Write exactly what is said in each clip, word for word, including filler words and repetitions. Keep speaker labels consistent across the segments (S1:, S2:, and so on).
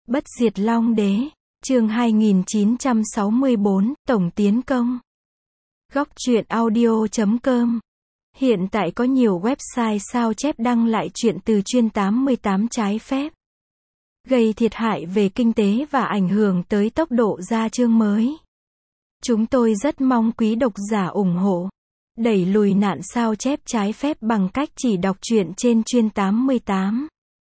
S1: Bất diệt Long Đế, chương hai nghìn chín trăm sáu mươi bốn, Tổng tiến công. Góc truyện audio chấm com. Hiện tại có nhiều website sao chép đăng lại truyện từ chuyên tám mươi tám trái phép, gây thiệt hại về kinh tế và ảnh hưởng tới tốc độ ra chương mới. Chúng tôi rất mong quý độc giả ủng hộ, đẩy lùi nạn sao chép trái phép bằng cách chỉ đọc truyện trên chuyên tám mươi tám.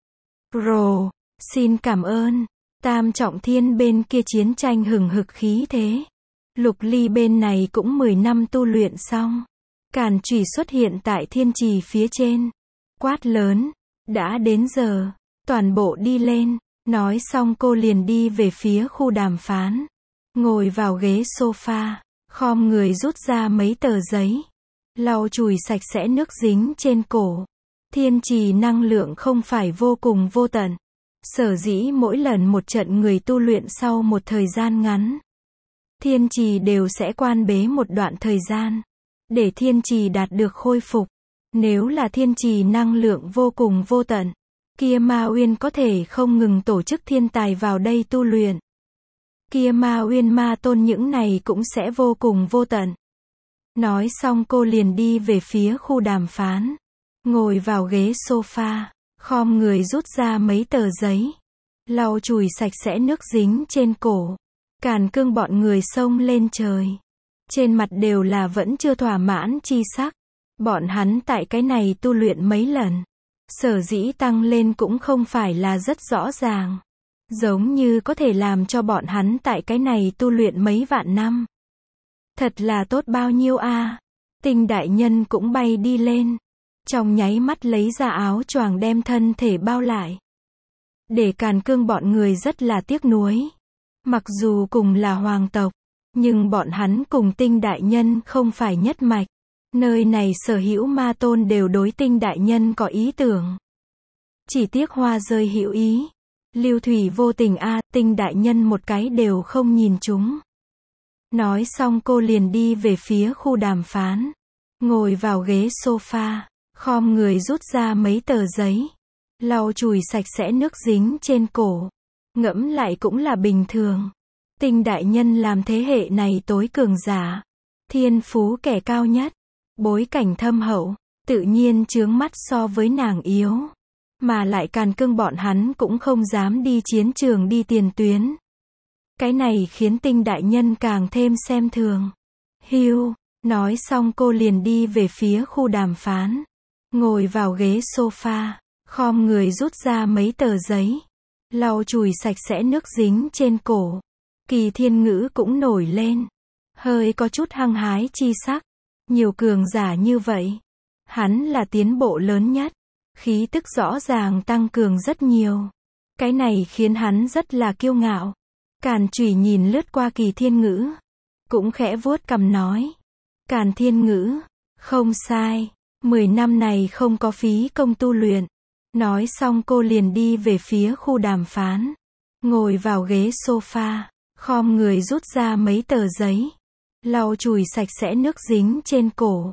S1: Pro, xin cảm ơn. Tam Trọng Thiên bên kia chiến tranh hừng hực khí thế. Lục Ly bên này cũng mười năm tu luyện xong. Càn chủy xuất hiện tại thiên trì phía trên. Quát lớn, đã đến giờ, toàn bộ đi lên. Nói xong cô liền đi về phía khu đàm phán. Ngồi vào ghế sofa, khom người rút ra mấy tờ giấy. Lau chùi sạch sẽ nước dính trên cổ. Thiên trì năng lượng không phải vô cùng vô tận. Sở dĩ mỗi lần một trận người tu luyện sau một thời gian ngắn, thiên trì đều sẽ quan bế một đoạn thời gian, để thiên trì đạt được khôi phục. Nếu là thiên trì năng lượng vô cùng vô tận, kia Ma Uyên có thể không ngừng tổ chức thiên tài vào đây tu luyện. Kia Ma Uyên Ma Tôn những này cũng sẽ vô cùng vô tận. Nói xong cô liền đi về phía khu đàm phán. Ngồi vào ghế sofa, khom người rút ra mấy tờ giấy. Lau chùi sạch sẽ nước dính trên cổ. Càn Cương bọn người xông lên trời. Trên mặt đều là vẫn chưa thỏa mãn chi sắc. Bọn hắn tại cái này tu luyện mấy lần. Sở dĩ tăng lên cũng không phải là rất rõ ràng. Giống như có thể làm cho bọn hắn tại cái này tu luyện mấy vạn năm. Thật là tốt bao nhiêu a. À. Tinh đại nhân cũng bay đi lên. Trong nháy mắt lấy ra áo choàng đem thân thể bao lại. Để Càn Cương bọn người rất là tiếc nuối. Mặc dù cùng là hoàng tộc, nhưng bọn hắn cùng Tinh đại nhân không phải nhất mạch. Nơi này sở hữu ma tôn đều đối Tinh đại nhân có ý tưởng. Chỉ tiếc hoa rơi hữu ý. Lưu thủy vô tình a, à, Tinh đại nhân một cái đều không nhìn chúng. Nói xong cô liền đi về phía khu đàm phán. Ngồi vào ghế sofa. Khom người rút ra mấy tờ giấy. Lau chùi sạch sẽ nước dính trên cổ. Ngẫm lại cũng là bình thường. Tinh đại nhân làm thế hệ này tối cường giả. Thiên phú kẻ cao nhất. Bối cảnh thâm hậu. Tự nhiên chướng mắt so với nàng yếu. Mà lại Càn Cương bọn hắn cũng không dám đi chiến trường đi tiền tuyến. Cái này khiến Tinh đại nhân càng thêm xem thường. Hiu. Nói xong cô liền đi về phía khu đàm phán. Ngồi vào ghế sofa, khom người rút ra mấy tờ giấy. Lau chùi sạch sẽ nước dính trên cổ. Kỳ Thiên Ngữ cũng nổi lên. Hơi có chút hăng hái chi sắc. Nhiều cường giả như vậy. Hắn là tiến bộ lớn nhất. Khí tức rõ ràng tăng cường rất nhiều. Cái này khiến hắn rất là kiêu ngạo. Càn chủy nhìn lướt qua Kỳ Thiên Ngữ. Cũng khẽ vuốt cằm nói. Càn Thiên Ngữ, không sai. Mười năm này không có phí công tu luyện. Nói xong cô liền đi về phía khu đàm phán. Ngồi vào ghế sofa, khom người rút ra mấy tờ giấy. Lau chùi sạch sẽ nước dính trên cổ.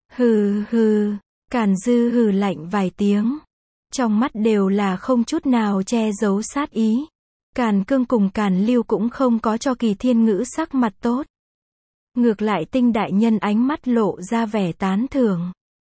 S1: Hừ hừ, Càn Dư hừ lạnh vài tiếng. Trong mắt đều là không chút nào che giấu sát ý. Càn Cương cùng Càn Lưu cũng không có cho Kỳ Thiên Ngữ sắc mặt tốt. Ngược lại Tinh đại nhân ánh mắt lộ ra vẻ tán thưởng.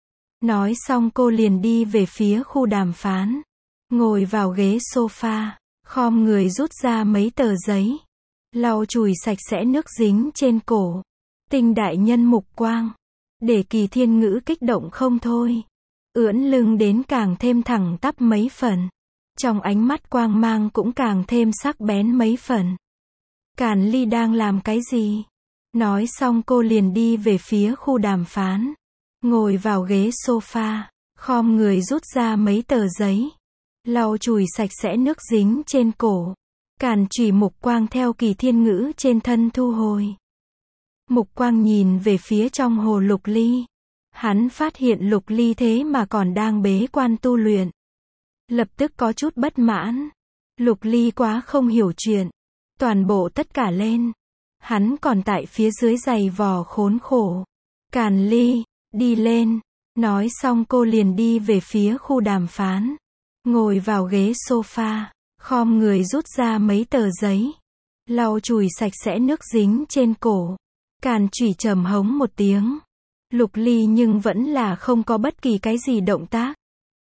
S1: Nói xong cô liền đi về phía khu đàm phán. Ngồi vào ghế sofa, khom người rút ra mấy tờ giấy. Lau chùi sạch sẽ nước dính trên cổ. Tinh đại nhân mục quang. Để Kỳ Thiên Ngữ kích động không thôi. Ưỡn lưng đến càng thêm thẳng tắp mấy phần. Trong ánh mắt quang mang cũng càng thêm sắc bén mấy phần. Càn Ly đang làm cái gì? Nói xong cô liền đi về phía khu đàm phán. Ngồi vào ghế sofa, khom người rút ra mấy tờ giấy. Lau chùi sạch sẽ nước dính trên cổ. Càn chủy mục quang theo Kỳ Thiên Ngữ trên thân thu hồi. Mục quang nhìn về phía trong hồ Lục Ly. Hắn phát hiện Lục Ly thế mà còn đang bế quan tu luyện. Lập tức có chút bất mãn. Lục Ly quá không hiểu chuyện. Toàn bộ tất cả lên. Hắn còn tại phía dưới giày vò khốn khổ. Càn Ly, đi lên. Nói xong cô liền đi về phía khu đàm phán. Ngồi vào ghế sofa, khom người rút ra mấy tờ giấy, lau chùi sạch sẽ nước dính trên cổ. Càn Chủy trầm hống một tiếng. Lục Ly nhưng vẫn là không có bất kỳ cái gì động tác.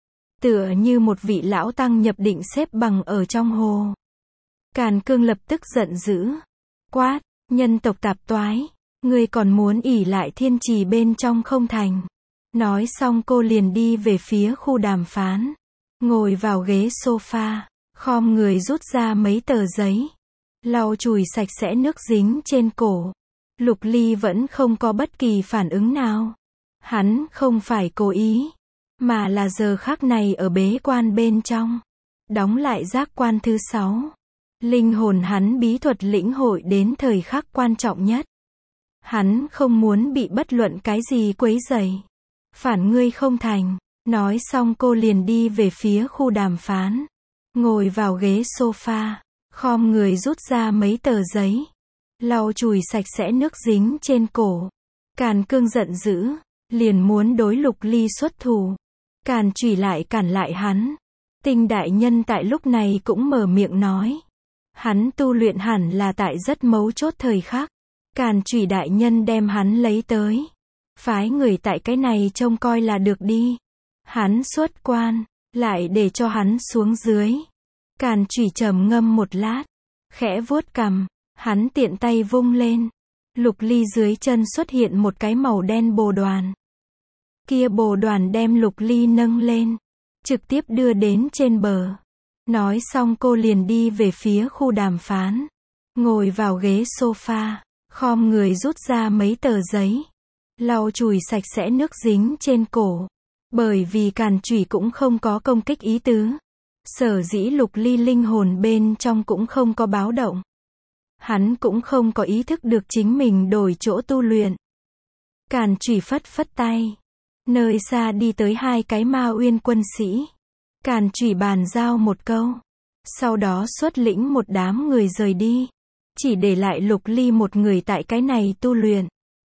S1: Tựa như một vị lão tăng nhập định xếp bằng ở trong hồ. Càn Cương lập tức giận dữ. Quát, nhân tộc tạp toái, ngươi còn muốn ỷ lại thiên trì bên trong không thành. Nói xong cô liền đi về phía khu đàm phán. Ngồi vào ghế sofa, khom người rút ra mấy tờ giấy, lau chùi sạch sẽ nước dính trên cổ. Lục Ly vẫn không có bất kỳ phản ứng nào. Hắn không phải cố ý, mà là giờ khắc này ở bế quan bên trong. Đóng lại giác quan thứ sáu. Linh hồn hắn bí thuật lĩnh hội đến thời khắc quan trọng nhất. Hắn không muốn bị bất luận cái gì quấy rầy. Phản ngươi không thành. Nói xong cô liền đi về phía khu đàm phán. Ngồi vào ghế sofa, khom người rút ra mấy tờ giấy, lau chùi sạch sẽ nước dính trên cổ. Càn Cương giận dữ, liền muốn đối Lục Ly xuất thủ. Càn Chủy lại cản lại hắn. Tinh đại nhân tại lúc này cũng mở miệng nói. Hắn tu luyện hẳn là tại rất mấu chốt thời khắc. Càn Chủy đại nhân đem hắn lấy tới. Phái người tại cái này trông coi là được đi. Hắn xuất quan, lại để cho hắn xuống dưới. Càn Chủy trầm ngâm một lát, khẽ vuốt cằm, hắn tiện tay vung lên. Lục Ly dưới chân xuất hiện một cái màu đen bồ đoàn. Kia bồ đoàn đem Lục Ly nâng lên, trực tiếp đưa đến trên bờ. Nói xong cô liền đi về phía khu đàm phán. Ngồi vào ghế sofa, khom người rút ra mấy tờ giấy, lau chùi sạch sẽ nước dính trên cổ. Bởi vì Càn Chủy cũng không có công kích ý tứ. Sở dĩ Lục Ly linh hồn bên trong cũng không có báo động. Hắn cũng không có ý thức được chính mình đổi chỗ tu luyện. Càn Chủy phất phất tay. Nơi xa đi tới hai cái Ma Uyên quân sĩ. Càn Chủy bàn giao một câu. Sau đó xuất lĩnh một đám người rời đi. Chỉ để lại Lục Ly một người tại cái này tu luyện.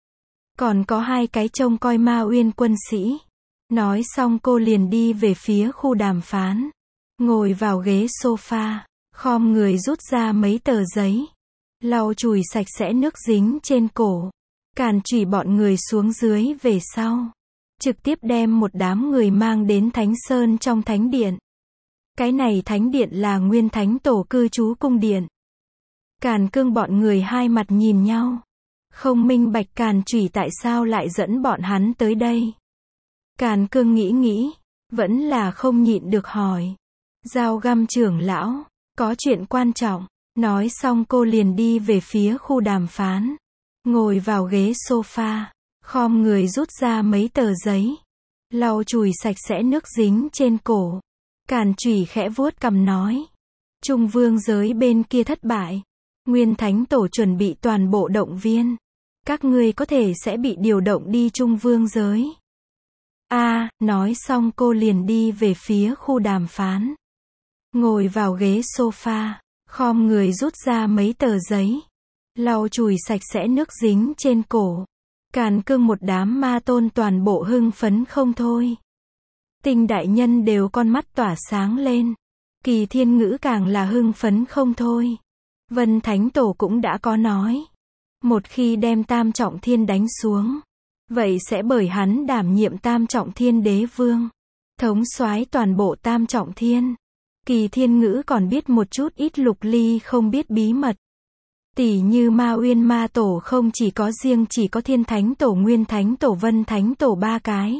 S1: Còn có hai cái trông coi Ma Uyên quân sĩ. Nói xong cô liền đi về phía khu đàm phán. Ngồi vào ghế sofa, khom người rút ra mấy tờ giấy, lau chùi sạch sẽ nước dính trên cổ. Càn Chủy bọn người xuống dưới về sau. Trực tiếp đem một đám người mang đến Thánh Sơn trong thánh điện. Cái này thánh điện là Nguyên Thánh Tổ cư trú cung điện. Càn Cương bọn người hai mặt nhìn nhau. Không minh bạch Càn Chủy tại sao lại dẫn bọn hắn tới đây. Càn Cương nghĩ nghĩ, vẫn là không nhịn được hỏi. Dao Găm trưởng lão, có chuyện quan trọng. Nói xong cô liền đi về phía khu đàm phán. Ngồi vào ghế sofa, khom người rút ra mấy tờ giấy, lau chùi sạch sẽ nước dính trên cổ. Càn Chủy khẽ vuốt cằm nói. Trung vương giới bên kia thất bại. Nguyên Thánh Tổ chuẩn bị toàn bộ động viên. Các ngươi có thể sẽ bị điều động đi Trung vương giới. A, à, nói xong cô liền đi về phía khu đàm phán. Ngồi vào ghế sofa, khom người rút ra mấy tờ giấy, lau chùi sạch sẽ nước dính trên cổ. Càn Cương một đám ma tôn toàn bộ hưng phấn không thôi. Tinh đại nhân đều con mắt tỏa sáng lên. Kỳ Thiên Ngữ càng là hưng phấn không thôi. Vân Thánh Tổ cũng đã có nói. Một khi đem Tam Trọng Thiên đánh xuống, vậy sẽ bởi hắn đảm nhiệm Tam Trọng Thiên đế vương, thống soái toàn bộ Tam Trọng Thiên. Kỳ Thiên Ngữ còn biết một chút ít Lục Ly không biết bí mật. Tỷ như Ma Uyên Ma Tổ không chỉ có riêng chỉ có Thiên Thánh Tổ, Nguyên Thánh Tổ, Vân Thánh Tổ ba cái,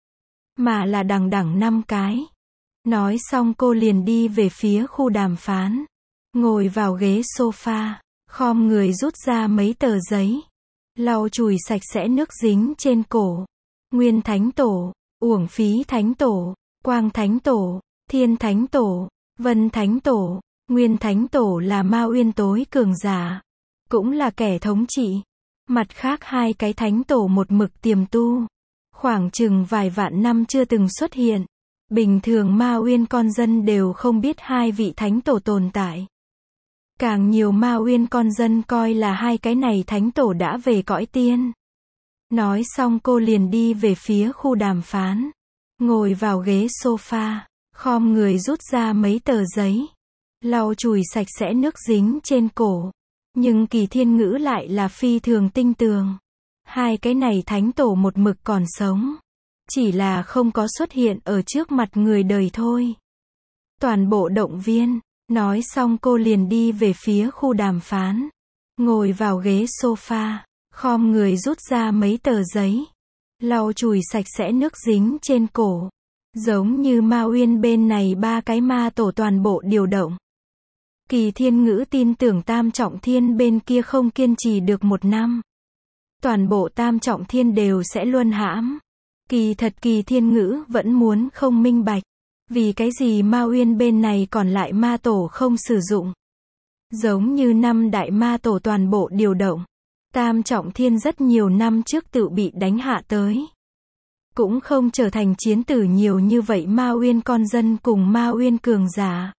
S1: mà là đằng đẵng năm cái. Nói xong cô liền đi về phía khu đàm phán. Ngồi vào ghế sofa, khom người rút ra mấy tờ giấy, lau chùi sạch sẽ nước dính trên cổ. Nguyên Thánh Tổ, Uổng Phí Thánh Tổ, Quang Thánh Tổ, Thiên Thánh Tổ, Vân Thánh Tổ. Nguyên Thánh Tổ là Ma Uyên tối cường giả, cũng là kẻ thống trị. Mặt khác hai cái Thánh Tổ một mực tiềm tu, khoảng chừng vài vạn năm chưa từng xuất hiện. Bình thường Ma Uyên con dân đều không biết hai vị Thánh Tổ tồn tại. Càng nhiều Ma Uyên con dân coi là hai cái này Thánh Tổ đã về cõi tiên. Nói xong cô liền đi về phía khu đàm phán. Ngồi vào ghế sofa, khom người rút ra mấy tờ giấy, lau chùi sạch sẽ nước dính trên cổ. Nhưng Kỳ Thiên Ngữ lại là phi thường tinh tường. Hai cái này thánh tổ một mực còn sống. Chỉ là không có xuất hiện ở trước mặt người đời thôi. Toàn bộ động viên. Nói xong cô liền đi về phía khu đàm phán. Ngồi vào ghế sofa. Khom người rút ra mấy tờ giấy. Lau chùi sạch sẽ nước dính trên cổ. Giống như Ma Uyên bên này ba cái ma tổ toàn bộ điều động. Kỳ Thiên Ngữ tin tưởng Tam Trọng Thiên bên kia không kiên trì được một năm. Toàn bộ Tam Trọng Thiên đều sẽ luân hãm. Kỳ thật Kỳ Thiên Ngữ vẫn muốn không minh bạch. Vì cái gì Ma Uyên bên này còn lại ma tổ không sử dụng. Giống như năm đại ma tổ toàn bộ điều động. Tam Trọng Thiên rất nhiều năm trước tự bị đánh hạ tới. Cũng không trở thành chiến tử nhiều như vậy Ma Uyên con dân cùng Ma Uyên cường giả.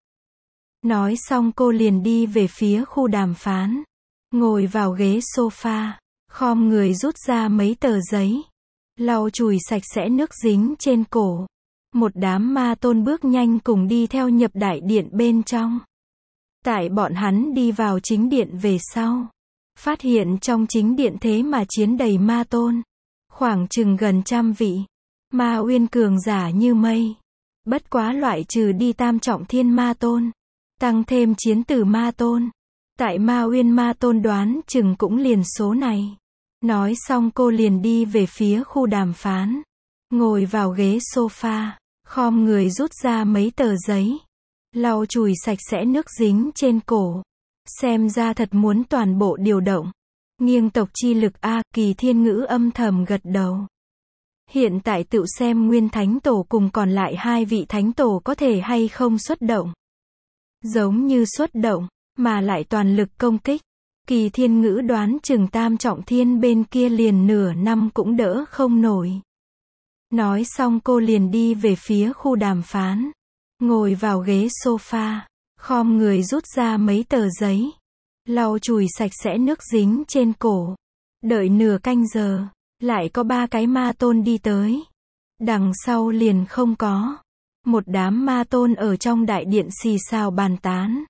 S1: Nói xong cô liền đi về phía khu đàm phán. Ngồi vào ghế sofa. Khom người rút ra mấy tờ giấy. Lau chùi sạch sẽ nước dính trên cổ. Một đám ma tôn bước nhanh cùng đi theo nhập đại điện bên trong. Tại bọn hắn đi vào chính điện về sau. Phát hiện trong chính điện thế mà chiến đầy ma tôn. Khoảng chừng gần trăm vị. Ma Uyên cường giả như mây. Bất quá loại trừ đi Tam Trọng Thiên ma tôn. Tăng thêm chiến tử ma tôn. Tại Ma Uyên ma tôn đoán chừng cũng liền số này. Nói xong cô liền đi về phía khu đàm phán. Ngồi vào ghế sofa. Khom người rút ra mấy tờ giấy. Lau chùi sạch sẽ nước dính trên cổ. Xem ra thật muốn toàn bộ điều động. Nghiêng tộc chi lực A, Kỳ Thiên Ngữ âm thầm gật đầu. Hiện tại tự xem Nguyên Thánh Tổ cùng còn lại hai vị Thánh Tổ có thể hay không xuất động. Giống như xuất động, mà lại toàn lực công kích. Kỳ Thiên Ngữ đoán chừng Tam Trọng Thiên bên kia liền nửa năm cũng đỡ không nổi. Nói xong cô liền đi về phía khu đàm phán. Ngồi vào ghế sofa. Khom người rút ra mấy tờ giấy. Lau chùi sạch sẽ nước dính trên cổ. Đợi nửa canh giờ. Lại có ba cái ma tôn đi tới. Đằng sau liền không có. Một đám ma tôn ở trong đại điện xì xào bàn tán.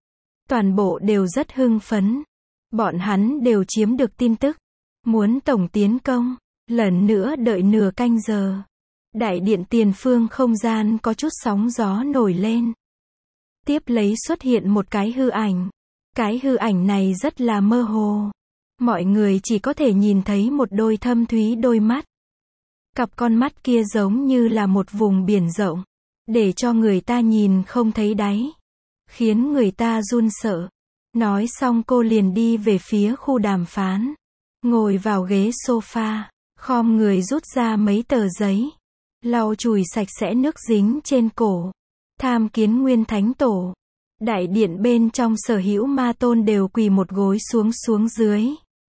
S1: Toàn bộ đều rất hưng phấn. Bọn hắn đều chiếm được tin tức. Muốn tổng tiến công. Lần nữa đợi nửa canh giờ. Đại điện tiền phương không gian có chút sóng gió nổi lên. Tiếp lấy xuất hiện một cái hư ảnh. Cái hư ảnh này rất là mơ hồ. Mọi người chỉ có thể nhìn thấy một đôi thâm thúy đôi mắt. Cặp con mắt kia giống như là một vùng biển rộng. Để cho người ta nhìn không thấy đáy. Khiến người ta run sợ. Nói xong cô liền đi về phía khu đàm phán. Ngồi vào ghế sofa. Khom người rút ra mấy tờ giấy. Lau chùi sạch sẽ nước dính trên cổ. Tham kiến Nguyên Thánh Tổ. Đại điện bên trong sở hữu ma tôn đều quỳ một gối xuống xuống dưới.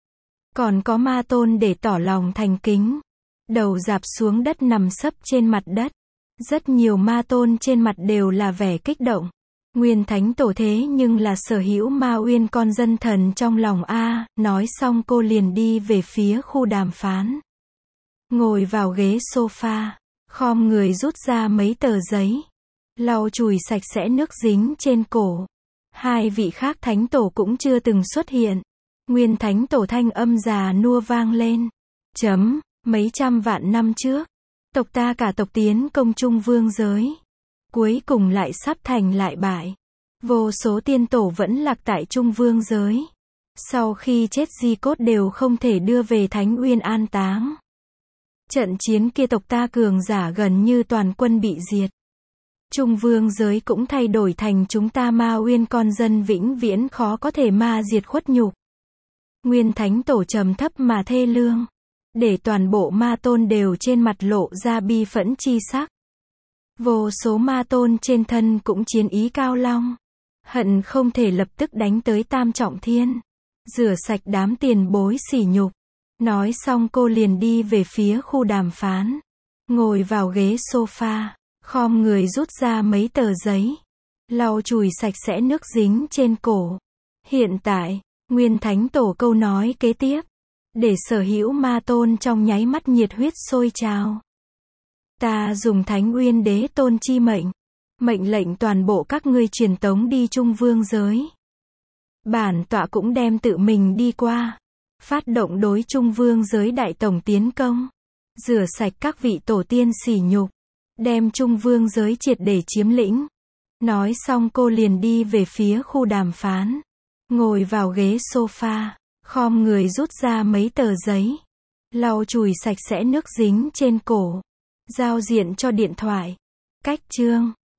S1: Còn có ma tôn để tỏ lòng thành kính. Đầu rạp xuống đất nằm sấp trên mặt đất. Rất nhiều ma tôn trên mặt đều là vẻ kích động. Nguyên Thánh Tổ thế nhưng là sở hữu Ma Uyên con dân thần trong lòng A. Nói xong cô liền đi về phía khu đàm phán. Ngồi vào ghế sofa. Khom người rút ra mấy tờ giấy. Lau chùi sạch sẽ nước dính trên cổ. Hai vị khác Thánh Tổ cũng chưa từng xuất hiện. Nguyên Thánh Tổ thanh âm già nua vang lên. Chấm, mấy trăm vạn năm trước. Tộc ta cả tộc tiến công Trung Vương giới. Cuối cùng lại sắp thành lại bại. Vô số tiên tổ vẫn lạc tại Trung Vương giới. Sau khi chết di cốt đều không thể đưa về Thánh Uyên an táng. Trận chiến kia tộc ta cường giả gần như toàn quân bị diệt. Trung Vương giới cũng thay đổi thành chúng ta Ma Uyên con dân vĩnh viễn khó có thể ma diệt khuất nhục. Nguyên Thánh Tổ trầm thấp mà thê lương. Để toàn bộ ma tôn đều trên mặt lộ ra bi phẫn chi sắc. Vô số ma tôn trên thân cũng chiến ý cao long. Hận không thể lập tức đánh tới Tam Trọng Thiên. Rửa sạch đám tiền bối sỉ nhục. Nói xong cô liền đi về phía khu đàm phán. Ngồi vào ghế sofa. Khom người rút ra mấy tờ giấy. Lau chùi sạch sẽ nước dính trên cổ. Hiện tại, Nguyên Thánh Tổ câu nói kế tiếp. Để sở hữu ma tôn trong nháy mắt nhiệt huyết sôi trào. Ta dùng Thánh Uyên Đế Tôn chi mệnh. Mệnh lệnh toàn bộ các ngươi truyền tống đi Trung Vương giới. Bản tọa cũng đem tự mình đi qua. Phát động đối Trung Vương giới đại tổng tiến công. Rửa sạch các vị tổ tiên sỉ nhục. Đem Trung Vương giới triệt để chiếm lĩnh. Nói xong cô liền đi về phía khu đàm phán. Ngồi vào ghế sofa. Khom người rút ra mấy tờ giấy. Lau chùi sạch sẽ nước dính trên cổ. Giao diện cho điện thoại. Cách chương.